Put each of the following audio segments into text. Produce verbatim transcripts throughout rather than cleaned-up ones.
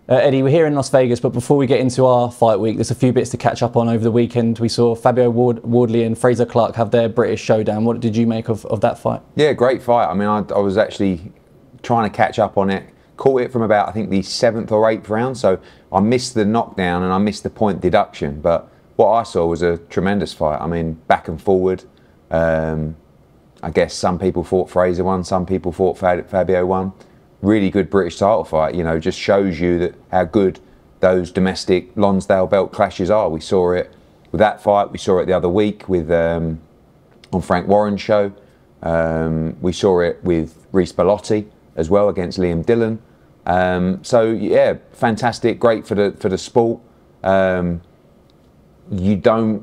Uh, Eddie, we're here in Las Vegas, but before we get into our fight week, there's a few bits to catch up on over the weekend. We saw Fabio Ward- Wardley and Fraser Clark have their British showdown. What did you make of, of that fight? Yeah, great fight. I mean, I, I was actually trying to catch up on it. Caught it from about, I think, the seventh or eighth round. So I missed the knockdown and I missed the point deduction. But what I saw was a tremendous fight. I mean, back and forward. Um, I guess some people thought Fraser won, some people thought Fabio won. Really good British title fight, you know, just shows you that how good those domestic Lonsdale belt clashes are. We saw it with that fight, we saw it the other week with um, on Frank Warren's show. Um, we saw it with Reece Bellotti as well against Liam Dillon. Um, so yeah, fantastic, great for the for the sport. Um, you don't,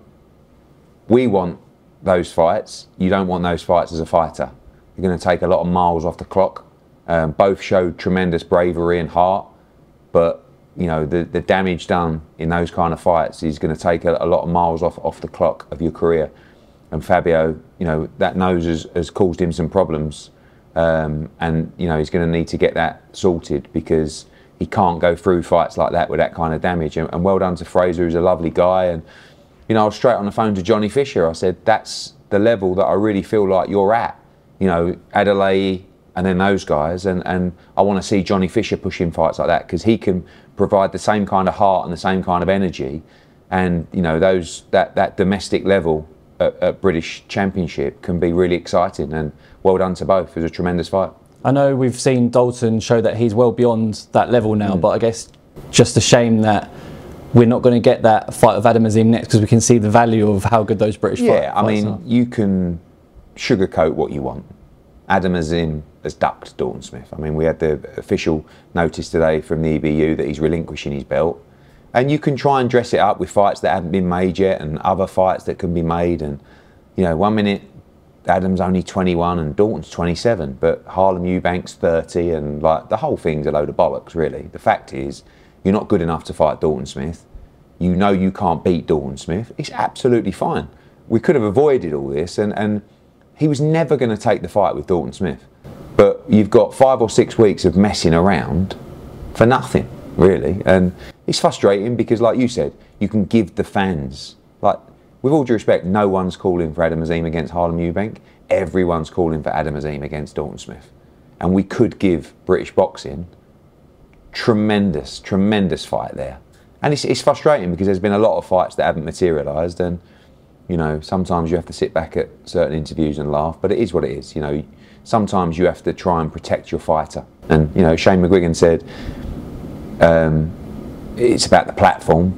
we want those fights. You don't want those fights as a fighter. You're going to take a lot of miles off the clock. Um, both showed tremendous bravery and heart, but you know the, the damage done in those kind of fights is going to take a, a lot of miles off off the clock of your career. And Fabio, you know, that nose has, has caused him some problems, um, and you know he's going to need to get that sorted because he can't go through fights like that with that kind of damage. And, and well done to Fraser, who's a lovely guy. And you know, I was straight on the phone to Johnny Fisher. I said, that's the level that I really feel like you're at. You know, Adeleye. And then those guys, and, and I want to see Johnny Fisher pushing fights like that because he can provide the same kind of heart and the same kind of energy, and you know those that, that domestic level at, at British Championship can be really exciting. And well done to both. It was a tremendous fight. I know we've seen Dalton show that he's well beyond that level now, mm. but I guess just a shame that we're not going to get that fight with Adam Azim next because we can see the value of how good those British yeah, fight, I fights mean, are. You can sugarcoat what you want. Adam Azim has ducked Dalton Smith. I mean, we had the official notice today from the E B U that he's relinquishing his belt. And you can try and dress it up with fights that haven't been made yet and other fights that can be made. And, you know, one minute Adam's only twenty-one and Dalton's twenty-seven, but Harlem Eubank's thirty, and like the whole thing's a load of bollocks, really. The fact is, you're not good enough to fight Dalton Smith. You know you can't beat Dalton Smith. It's absolutely fine. We could have avoided all this, and, and he was never going to take the fight with Dalton Smith. But you've got five or six weeks of messing around for nothing, really. And it's frustrating because, like you said, you can give the fans, like, with all due respect, no one's calling for Adam Azim against Harlem Eubank. Everyone's calling for Adam Azim against Dalton Smith. And we could give British boxing tremendous, tremendous fight there. And it's, it's frustrating because there's been a lot of fights that haven't materialised, and you know, sometimes you have to sit back at certain interviews and laugh, but it is what it is. You know, sometimes you have to try and protect your fighter. And, you know, Shane McGuigan said, um, it's about the platform.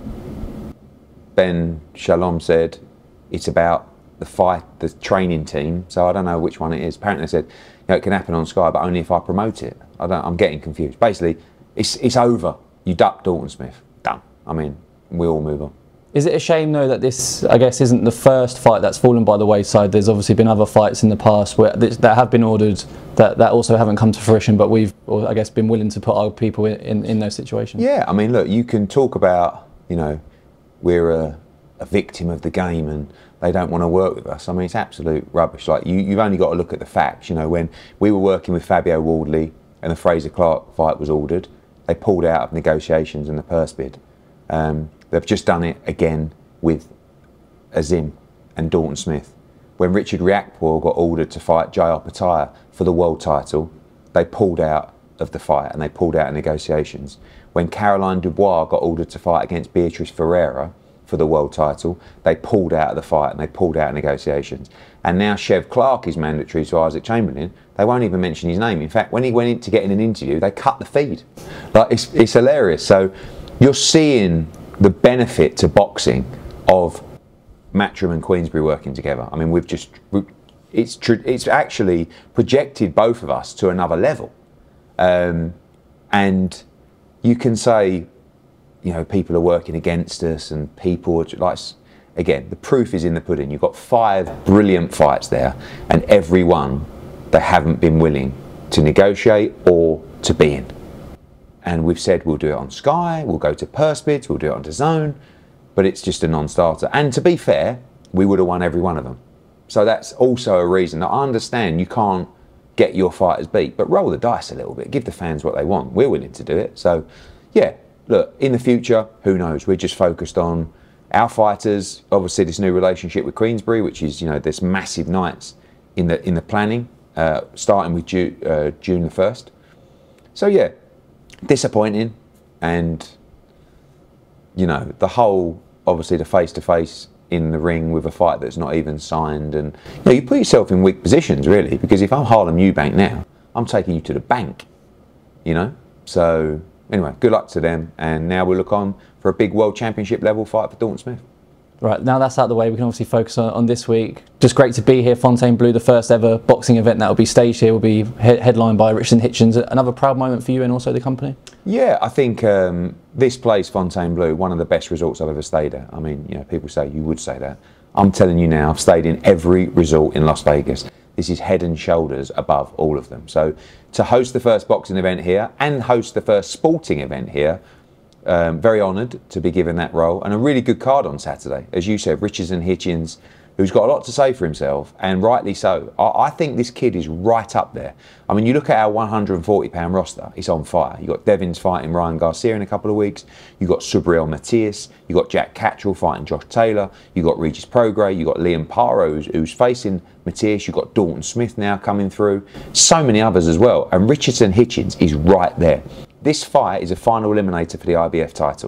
Ben Shalom said, it's about the fight, the training team. So I don't know which one it is. Apparently they said, you know, it can happen on Sky, but only if I promote it. I don't, I'm getting confused. Basically, it's, it's over. You duck Dalton Smith. Done. I mean, we all move on. Is it a shame, though, that this, I guess, isn't the first fight that's fallen by the wayside? There's obviously been other fights in the past where that have been ordered that, that also haven't come to fruition, but we've, or I guess, been willing to put our people in, in, in those situations. Yeah, I mean, look, you can talk about, you know, we're a, a victim of the game and they don't want to work with us. I mean, it's absolute rubbish. Like, you, you've only got to look at the facts. You know, when we were working with Fabio Wardley and the Fraser Clark fight was ordered, they pulled out of negotiations and the purse bid. Um, They've just done it again with Azim and Dalton Smith. When Richard Riakporhe got ordered to fight Jai Opetaia for the world title, they pulled out of the fight and they pulled out of negotiations. When Caroline Dubois got ordered to fight against Beatrice Ferreira for the world title, they pulled out of the fight and they pulled out of negotiations. And now Chev Clark is mandatory to Isaac Chamberlain. They won't even mention his name. In fact, when he went in to get in an interview, they cut the feed. Like, it's, it's hilarious. So you're seeing the benefit to boxing of Matchroom and Queensberry working together. I mean, we've just, it's it's actually projected both of us to another level. Um, and you can say, you know, people are working against us and people are like, again, the proof is in the pudding. You've got five brilliant fights there, and every one they haven't been willing to negotiate or to be in. And we've said we'll do it on Sky, we'll go to purse bids, we'll do it on DAZN, but it's just a non-starter. And to be fair, we would have won every one of them. So that's also a reason. Now, I understand you can't get your fighters beat, but roll the dice a little bit, give the fans what they want. We're willing to do it. So, yeah, look, in the future, who knows? We're just focused on our fighters. Obviously, this new relationship with Queensberry, which is, you know, there's massive nights in the in the planning, uh, starting with Ju uh, June the first. So yeah, disappointing, and you know, the whole, obviously the face to face in the ring with a fight that's not even signed, and you know, you put yourself in weak positions really, because if I'm Harlem Eubank now, I'm taking you to the bank, you know. So anyway, good luck to them, and now we'll look on for a big world championship level fight for Dalton Smith. Right, now that's out of the way, we can obviously focus on, on this week. Just great to be here. Fontainebleau, the first ever boxing event that will be staged here, will be he headlined by Richardson Hitchens. Another proud moment for you and also the company? Yeah, I think um, this place, Fontainebleau, one of the best resorts I've ever stayed at. I mean, you know, people say, you would say that. I'm telling you now, I've stayed in every resort in Las Vegas. This is head and shoulders above all of them. So to host the first boxing event here and host the first sporting event here, Um, very honoured to be given that role, and a really good card on Saturday. As you said, Richardson Hitchens, who's got a lot to say for himself, and rightly so. I, I think this kid is right up there. I mean, you look at our one hundred forty pound roster, it's on fire. You've got Devins fighting Ryan Garcia in a couple of weeks. You've got Subriel Matias. You've got Jack Catchell fighting Josh Taylor. You've got Regis Prograis. You've got Liam Paro, who's, who's facing Matias. You've got Dalton Smith now coming through. So many others as well. And Richardson Hitchens is right there. This fight is a final eliminator for the I B F title.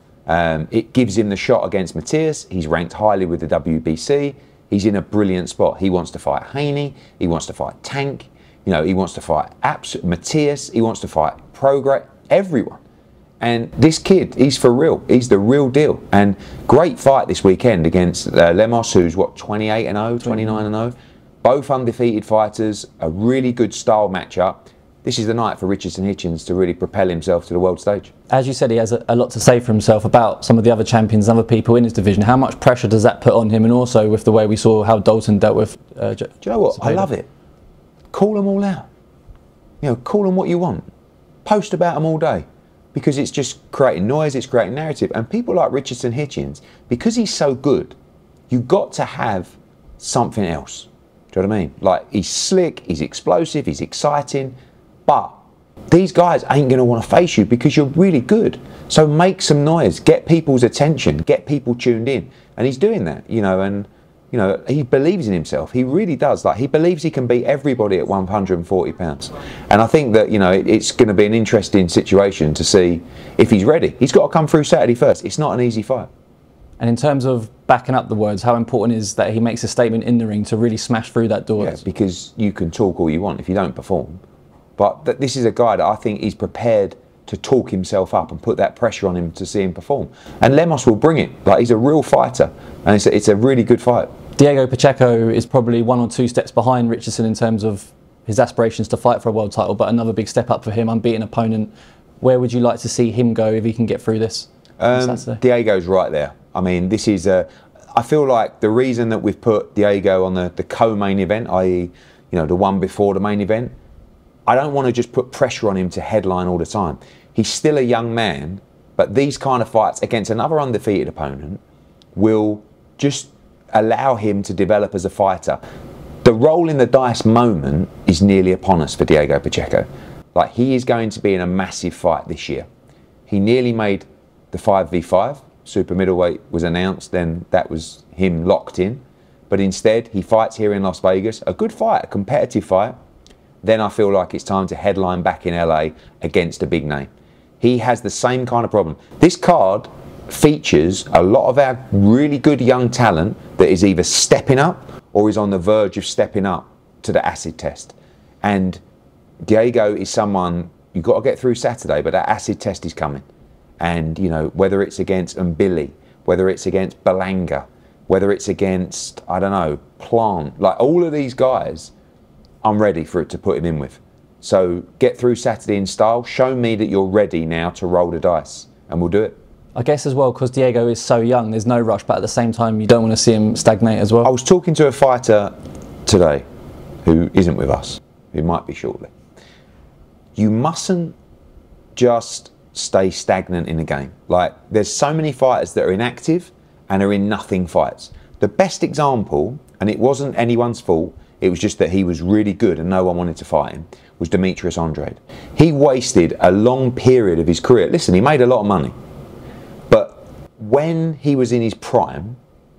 Um, it gives him the shot against Matias. He's ranked highly with the W B C. He's in a brilliant spot. He wants to fight Haney. He wants to fight Tank. You know, he wants to fight Abs Matias. He wants to fight Prograis. Everyone. And this kid, he's for real. He's the real deal. And great fight this weekend against uh, Lemos, who's what, twenty-eight and oh, twenty-nine and oh. Both undefeated fighters. A really good style matchup. This is the night for Richardson Hitchens to really propel himself to the world stage. As you said, he has a, a lot to say for himself about some of the other champions and other people in his division. How much pressure does that put on him, and also with the way we saw how Dalton dealt with... Uh, Do you know what? Cepeda. I love it. Call them all out. You know, call them what you want. Post about them all day. Because it's just creating noise, it's creating narrative. And people like Richardson Hitchens, because he's so good, you've got to have something else. Do you know what I mean? Like, he's slick, he's explosive, he's exciting. But these guys ain't going to want to face you because you're really good. So make some noise, get people's attention, get people tuned in. And he's doing that, you know, and, you know, he believes in himself. He really does. Like, he believes he can beat everybody at one hundred forty pounds. And I think that, you know, it, it's going to be an interesting situation to see if he's ready. He's got to come through Saturday first. It's not an easy fight. And in terms of backing up the words, how important is that he makes a statement in the ring to really smash through that door? Yeah, because you can talk all you want if you don't perform. But th this is a guy that I think he's prepared to talk himself up and put that pressure on him to see him perform. And Lemos will bring it. Like, he's a real fighter, and it's a, it's a really good fight. Diego Pacheco is probably one or two steps behind Richardson in terms of his aspirations to fight for a world title, but another big step up for him, unbeaten opponent. Where would you like to see him go if he can get through this? Um, Diego's right there. I mean, this is a... I feel like the reason that we've put Diego on the, the co-main event, that is, you know, the one before the main event, I don't want to just put pressure on him to headline all the time. He's still a young man, but these kind of fights against another undefeated opponent will just allow him to develop as a fighter. The roll in the dice moment is nearly upon us for Diego Pacheco. Like, he is going to be in a massive fight this year. He nearly made the five v five. Super middleweight was announced, then that was him locked in. But instead, he fights here in Las Vegas. A good fight, a competitive fight. Then I feel like it's time to headline back in L A against a big name. He has the same kind of problem. This card features a lot of our really good young talent that is either stepping up or is on the verge of stepping up to the acid test. And Diego is someone, you've got to get through Saturday, but that acid test is coming. And, you know, whether it's against Mbili, whether it's against Belanga, whether it's against, I don't know, Plant, like all of these guys, I'm ready for it to put him in with. So get through Saturday in style, show me that you're ready now to roll the dice, and we'll do it. I guess as well, because Diego is so young, there's no rush, but at the same time, you don't want to see him stagnate as well. I was talking to a fighter today who isn't with us, who might be shortly. You mustn't just stay stagnant in a game. Like, there's so many fighters that are inactive and are in nothing fights. The best example, and it wasn't anyone's fault, It was just that he was really good and no one wanted to fight him, was Demetrius Andrade. He wasted a long period of his career. Listen, he made a lot of money. But when he was in his prime,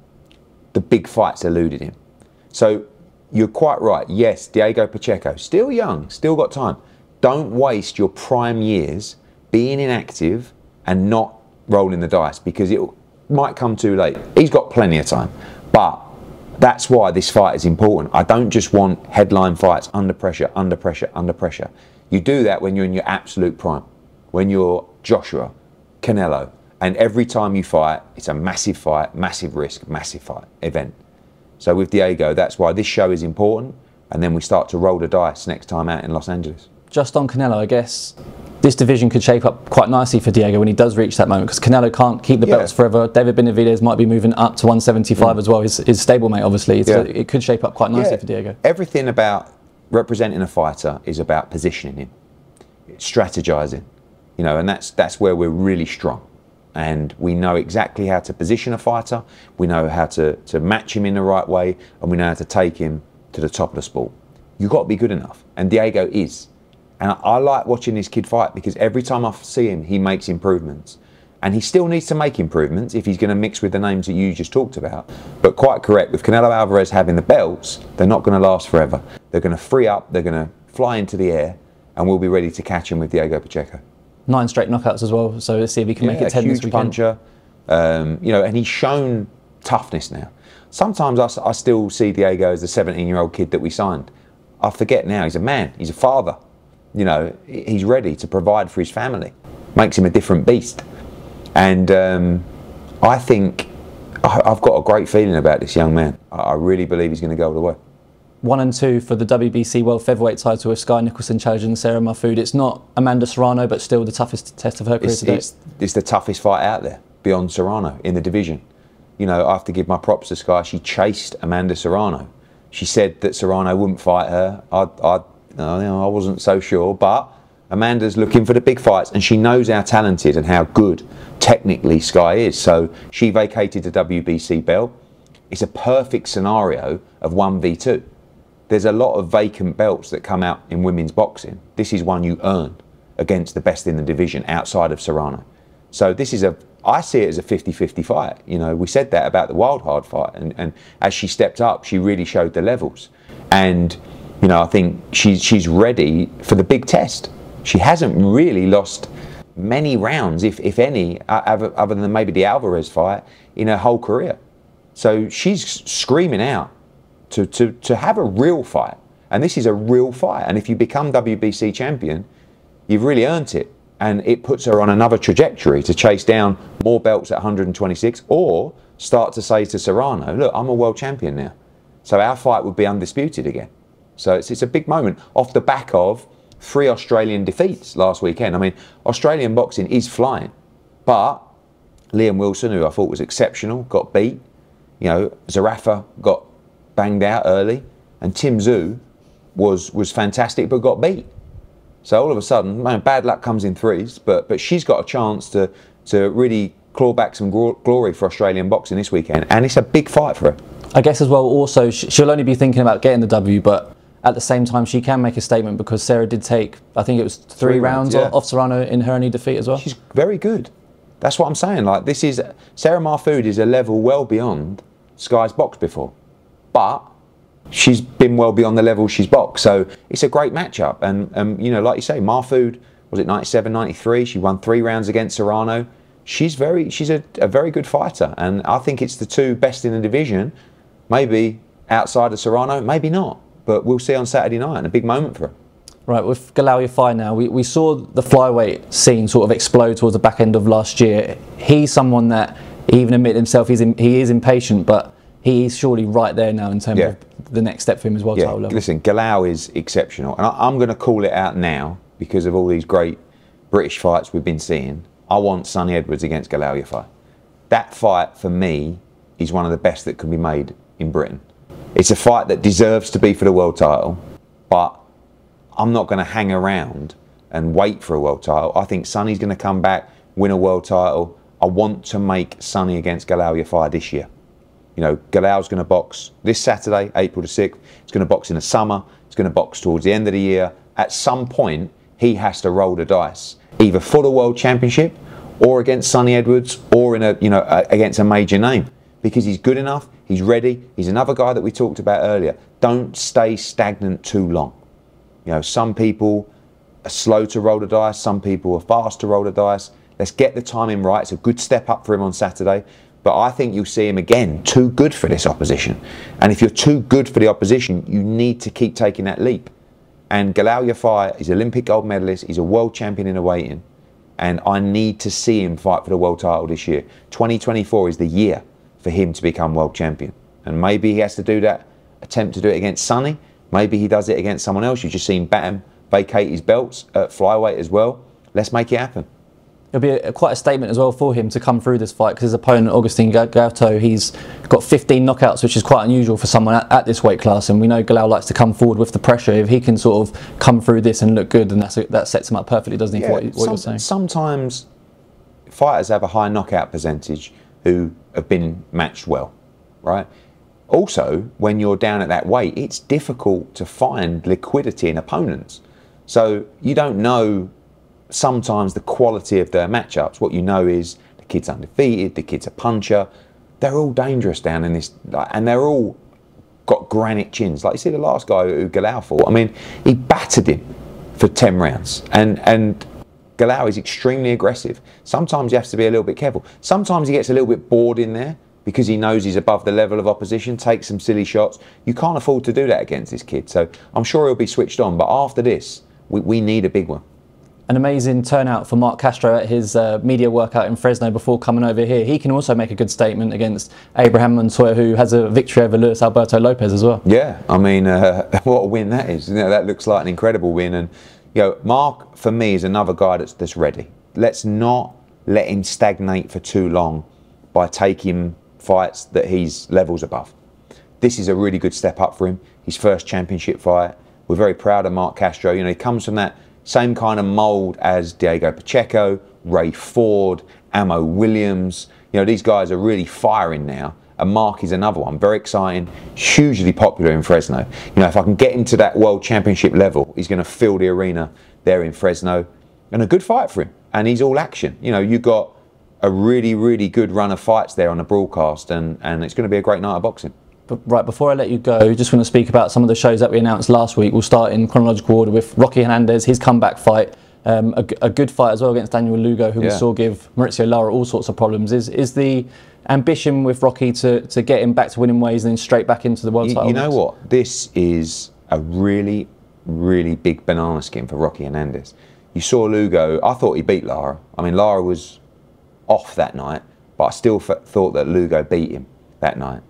the big fights eluded him. So you're quite right. Yes, Diego Pacheco, still young, still got time. Don't waste your prime years being inactive and not rolling the dice, because it might come too late. He's got plenty of time. But that's why this fight is important. I don't just want headline fights under pressure, under pressure, under pressure. You do that when you're in your absolute prime, when you're Joshua, Canelo, and every time you fight, it's a massive fight, massive risk, massive fight event. So with Diego, that's why this show is important, and then we start to roll the dice next time out in Los Angeles. Just on Canelo, I guess this division could shape up quite nicely for Diego when he does reach that moment, because Canelo can't keep the Yeah. belts forever. David Benavidez might be moving up to one seventy-five mm. as well. His, his stablemate, obviously. It's Yeah. a, it could shape up quite nicely Yeah. for Diego. Everything about representing a fighter is about positioning him, strategizing, you know, and that's that's where we're really strong. And we know exactly how to position a fighter, we know how to, to match him in the right way, and we know how to take him to the top of the sport. You've got to be good enough, and Diego is. And I, I like watching this kid fight, because every time I see him, he makes improvements. And he still needs to make improvements if he's going to mix with the names that you just talked about. But quite correct, with Canelo Alvarez having the belts, they're not going to last forever. They're going to free up, they're going to fly into the air, and we'll be ready to catch him with Diego Pacheco. Nine straight knockouts as well, so let's see if he can Yeah, make it ten a huge this weekend. puncher, um, you know, and he's shown toughness now. Sometimes I, I still see Diego as the seventeen-year-old kid that we signed. I forget now, he's a man, he's a father. You know, he's ready to provide for his family. Makes him a different beast. And um, I think I, I've got a great feeling about this young man. I, I really believe he's going to go all the way. One and two for the W B C World Featherweight title with Sky Nicholson challenging Sarah Mahfoud. It's not Amanda Serrano, but still the toughest test of her career It's, to date. it's, it's the toughest fight out there, beyond Serrano, in the division. You know, I have to give my props to Sky. She chased Amanda Serrano. She said that Serrano wouldn't fight her. I, I, you know, I wasn't so sure, but Amanda's looking for the big fights, and she knows how talented and how good technically Sky is. So she vacated the W B C belt. It's a perfect scenario of one v two. There's a lot of vacant belts that come out in women's boxing. This is one you earn against the best in the division outside of Serrano. So this is a, I see it as a fifty fifty fight. You know, we said that about the Wild Hard fight, and, and as she stepped up, she really showed the levels. And, you know, I think she's, she's ready for the big test. She hasn't really lost many rounds, if, if any, other, other than maybe the Alvarez fight, in her whole career. So she's screaming out to, to, to have a real fight. And this is a real fight. And if you become W B C champion, you've really earned it. And it puts her on another trajectory to chase down more belts at one twenty-six, or start to say to Serrano, look, I'm a world champion now. So our fight would be undisputed again. So it's, it's a big moment off the back of three Australian defeats last weekend. I mean, Australian boxing is flying, but Liam Wilson, who I thought was exceptional, got beat. You know, Zarafa got banged out early, and Tim Tszyu was was fantastic but got beat. So all of a sudden, man, bad luck comes in threes, but but she's got a chance to to really claw back some glory for Australian boxing this weekend, and it's a big fight for her. I guess as well, also, she'll only be thinking about getting the W, but at the same time, she can make a statement, because Sarah did take, I think it was three, Three rounds, rounds, yeah. off Serrano in her only defeat as well. She's very good. That's what I'm saying. Like, this is, Sarah Mahfoud is a level well beyond Sky's boxed before, but she's been well beyond the level she's boxed. So it's a great matchup. And, um, you know, like you say, Mahfoud, was it ninety-seven, ninety-three? She won three rounds against Serrano. She's very, she's a, a very good fighter. And I think it's the two best in the division. Maybe outside of Serrano, maybe not. But we'll see on Saturday night, and a big moment for her. Right, with Galal Yafai now, we, we saw the flyweight scene sort of explode towards the back end of last year. He's someone that, he even admitted himself, he's in, he is impatient, but he's surely right there now in terms Yeah. of the next step for him as well. Yeah, title level. listen, Galal is exceptional. And I, I'm going to call it out now because of all these great British fights we've been seeing. I want Sonny Edwards against Galal Yafai. That fight, for me, is one of the best that can be made in Britain. It's a fight that deserves to be for the world title, but I'm not going to hang around and wait for a world title. I think Sonny's going to come back, win a world title. I want to make Sonny against Galal Yafai this year. You know, Galal's going to box this Saturday, April the sixth. He's going to box in the summer. He's going to box towards the end of the year. At some point, he has to roll the dice, either for the World Championship or against Sonny Edwards or in a, you know, against a major name, because he's good enough. He's ready. He's another guy that we talked about earlier. Don't stay stagnant too long. You know, some people are slow to roll the dice. Some people are fast to roll the dice. Let's get the timing right. It's a good step up for him on Saturday. But I think you'll see him again, too good for this opposition. And if you're too good for the opposition, you need to keep taking that leap. And Galal Yafai is Olympic gold medalist. He's a world champion in a weight-in. And I need to see him fight for the world title this year. twenty twenty-four is the year for him to become world champion. And maybe he has to do that, attempt to do it against Sonny. Maybe he does it against someone else. You've just seen Batum vacate his belts at flyweight as well. Let's make it happen. It'll be a, quite a statement as well for him to come through this fight, because his opponent, Augustin Gauto, he's got fifteen knockouts, which is quite unusual for someone at, at this weight class. And we know Galal likes to come forward with the pressure. If he can sort of come through this and look good, then that's a, that sets him up perfectly, doesn't he, Yeah, for what, what some, you're saying? Sometimes fighters have a high knockout percentage who have been matched well, right? Also, when you're down at that weight, it's difficult to find liquidity in opponents. So you don't know sometimes the quality of their matchups. What you know is the kid's undefeated, the kid's a puncher. They're all dangerous down in this, and they're all got granite chins. Like you see the last guy who Galal fought, I mean, he battered him for ten rounds. And, and Galal is extremely aggressive. Sometimes you have to be a little bit careful. Sometimes he gets a little bit bored in there because he knows he's above the level of opposition, takes some silly shots. You can't afford to do that against this kid. So I'm sure he'll be switched on. But after this, we, we need a big one. An amazing turnout for Mark Castro at his uh, media workout in Fresno before coming over here. He can also make a good statement against Abraham Montoya, who has a victory over Luis Alberto Lopez as well. Yeah, I mean, uh, what a win that is. You know, that looks like an incredible win. And you know, Mark, for me, is another guy that's, that's ready. Let's not let him stagnate for too long by taking fights that he's levels above. This is a really good step up for him. His first championship fight. We're very proud of Mark Castro. You know, he comes from that same kind of mould as Diego Pacheco, Ray Ford, Amo Williams. You know, these guys are really firing now. And Mark is another one, very exciting, hugely popular in Fresno. You know, if I can get into that world championship level, he's going to fill the arena there in Fresno. And a good fight for him. And he's all action. You know, you've got a really, really good run of fights there on the broadcast, and, and it's going to be a great night of boxing. But right, before I let you go, just want to speak about some of the shows that we announced last week. We'll start in chronological order with Rocky Hernandez, his comeback fight. Um, a, a good fight as well against Daniel Lugo, who yeah. we saw give Mauricio Lara all sorts of problems. Is is the ambition with Rocky to, to get him back to winning ways and then straight back into the world you, title? You know what? This is a really, really big banana skin for Rocky Hernandez. You saw Lugo. I thought he beat Lara. I mean, Lara was off that night, but I still f- thought that Lugo beat him that night.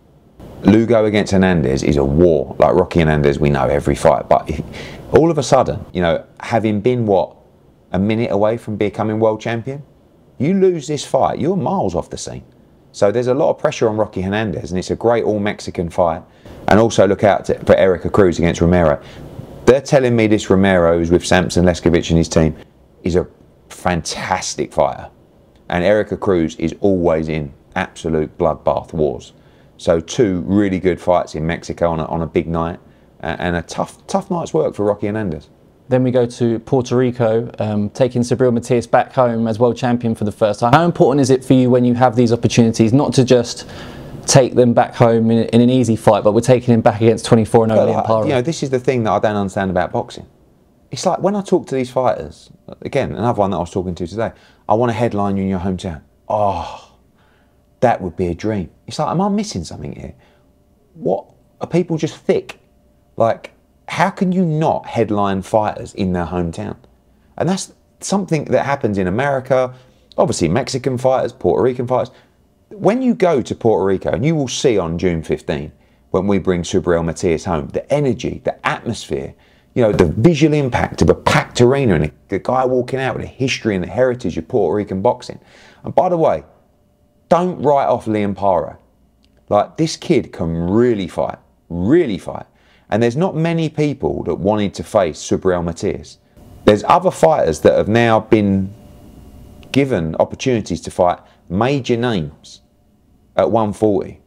Lugo against Hernandez is a war. Like Rocky Hernandez, we know every fight, but he, all of a sudden, you know, having been what, a minute away from becoming world champion, you lose this fight, you're miles off the scene. So there's a lot of pressure on Rocky Hernandez, and it's a great all-Mexican fight. And also look out to, for Erica Cruz against Romero. They're telling me this Romero, who's with Samson Leskovich and his team, is a fantastic fighter. And Erica Cruz is always in absolute bloodbath wars. So two really good fights in Mexico on a, on a big night, and a tough tough night's work for Rocky Hernandez. Then we go to Puerto Rico, um, taking Subriel Matias back home as world champion for the first time. How important is it for you when you have these opportunities, not to just take them back home in, in an easy fight, but we're taking him back against twenty-four and oh Liam Paro? You know, this is the thing that I don't understand about boxing. It's like when I talk to these fighters, again, another one that I was talking to today, I want to headline you in your hometown. Oh, that would be a dream. It's like, am I missing something here? What, are people just thick? Like, how can you not headline fighters in their hometown? And that's something that happens in America, obviously Mexican fighters, Puerto Rican fighters. When you go to Puerto Rico, and you will see on June fifteenth, when we bring Subriel Matias home, the energy, the atmosphere, you know, the visual impact of a packed arena and the guy walking out with the history and the heritage of Puerto Rican boxing. And by the way, don't write off Liam Paro. Like, this kid can really fight, really fight. And there's not many people that wanted to face Subriel Matias. There's other fighters that have now been given opportunities to fight major names at one forty.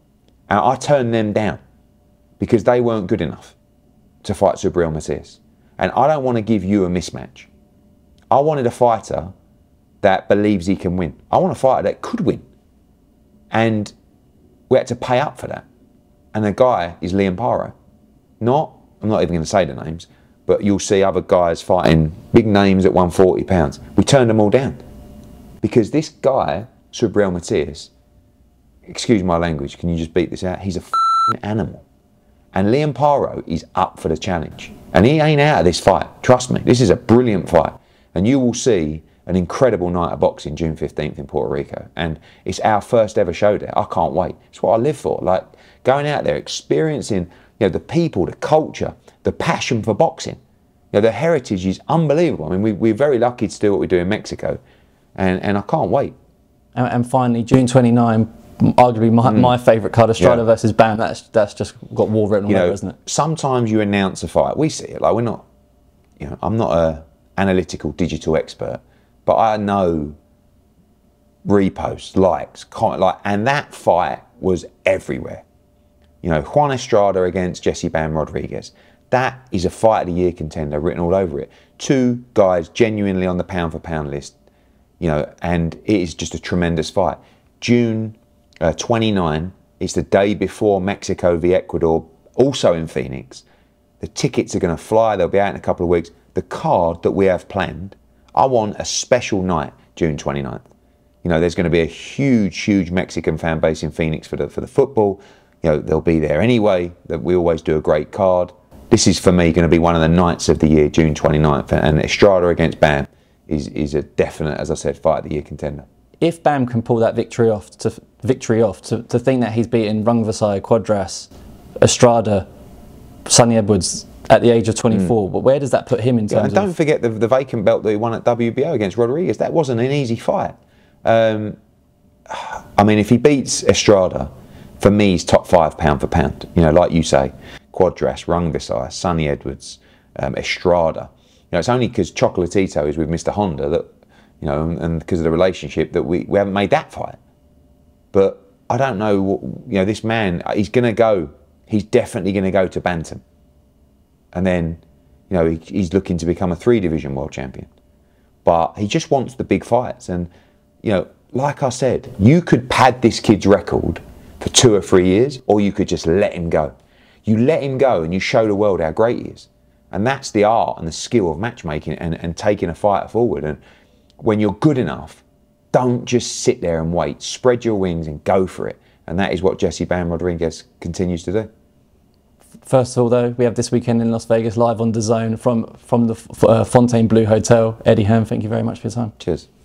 And I turned them down because they weren't good enough to fight Subriel Matias. And I don't want to give you a mismatch. I wanted a fighter that believes he can win. I want a fighter that could win. And we had to pay up for that. And the guy is Liam Paro. Not, I'm not even going to say the names, but you'll see other guys fighting big names at one hundred forty pounds. We turned them all down. Because this guy, Subriel Matias, excuse my language, can you just beat this out? He's a f***ing animal. And Liam Paro is up for the challenge. And he ain't out of this fight. Trust me, this is a brilliant fight. And you will see an incredible night of boxing June fifteenth in Puerto Rico. And it's our first ever show there. I can't wait. It's what I live for. Like going out there, experiencing, you know, the people, the culture, the passion for boxing. You know, the heritage is unbelievable. I mean, we, we're very lucky to do what we do in Mexico. And, and I can't wait. And, and finally, June twenty-ninth, arguably my, mm. my favourite card, Estrada yeah. versus Bam. That's that's just got war written all over, isn't it? Sometimes you announce a fight. We see it. Like we're not, you know, I'm not a analytical digital expert, but I know reposts, likes, comment, like, and that fight was everywhere. You know, Juan Estrada against Jesse Bam Rodriguez. That is a fight of the year contender written all over it. Two guys genuinely on the pound for pound list, you know, and it is just a tremendous fight. June uh, twenty-ninth, it's the day before Mexico v Ecuador, also in Phoenix. The tickets are going to fly, they'll be out in a couple of weeks. The card that we have planned, I want a special night, June twenty-ninth. You know, there's going to be a huge, huge Mexican fan base in Phoenix for the for the football. You know, they'll be there anyway. That we always do a great card. This is for me going to be one of the nights of the year, June twenty-ninth, and Estrada against Bam is is a definite, as I said, fight of the year contender. If Bam can pull that victory off, to victory off, to, to think that he's beaten Rungvisai, Quadras, Estrada, Sonny Edwards at the age of twenty-four, mm. but where does that put him in terms yeah, and don't of... forget the, the vacant belt that he won at W B O against Rodriguez. That wasn't an easy fight. Um, I mean, if he beats Estrada, for me, he's top five pound for pound. You know, like you say, Quadras, Rungvisai, Sonny Edwards, um, Estrada. You know, it's only because Chocolatito is with Mister Honda that, you know, and because of the relationship that we, we haven't made that fight. But I don't know, what, you know, this man, he's going to go, he's definitely going to go to Bantam. And then, you know, he, he's looking to become a three division world champion. But he just wants the big fights. And, you know, like I said, you could pad this kid's record for two or three years, or you could just let him go. You let him go and you show the world how great he is. And that's the art and the skill of matchmaking and, and taking a fighter forward. And when you're good enough, don't just sit there and wait. Spread your wings and go for it. And that is what Jesse Bam Rodriguez continues to do. First of all, though, we have this weekend in Las Vegas live on DAZN from, from the uh, Fontainebleau Hotel. Eddie Hearn, thank you very much for your time. Cheers.